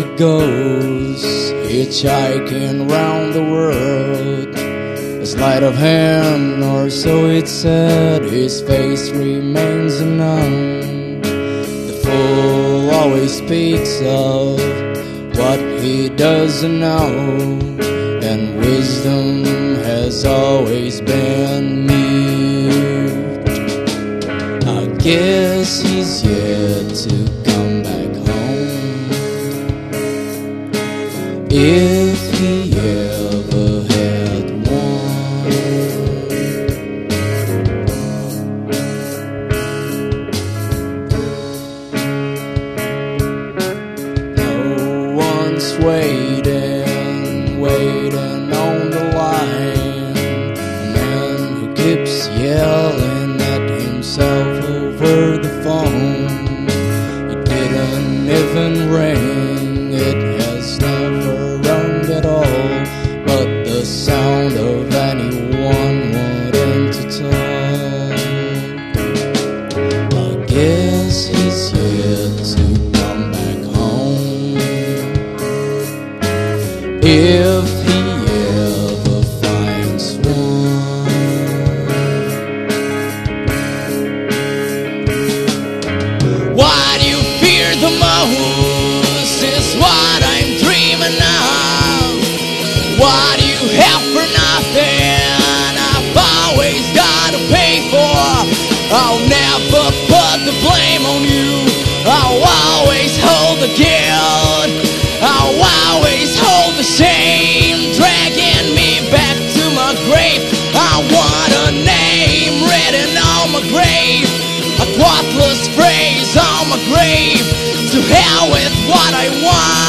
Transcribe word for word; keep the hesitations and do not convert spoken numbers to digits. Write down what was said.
he goes, hitchhiking round the world. A sleight of hand, or so it said, his face remains unknown. The fool always speaks of what he doesn't know, and wisdom has always been mute. I guess he's yet to come back home, if he ever had one. No one's waiting, waiting on the line. A man who keeps yelling at himself over the phone. It didn't even ring, it has never rung at all, but the sound of anyone would entertain. I guess he's yet to come back home, if he ever finds one. What you fear the most is what I'm dreaming of. What you have for nothing, I've always got to pay for. I'll never put the blame on you, I'll always hold the guilt, I'll always hold the shame, dragging me back to my grave. I want a name written on my grave, a worthless phrase on my grave. To hell with what I want.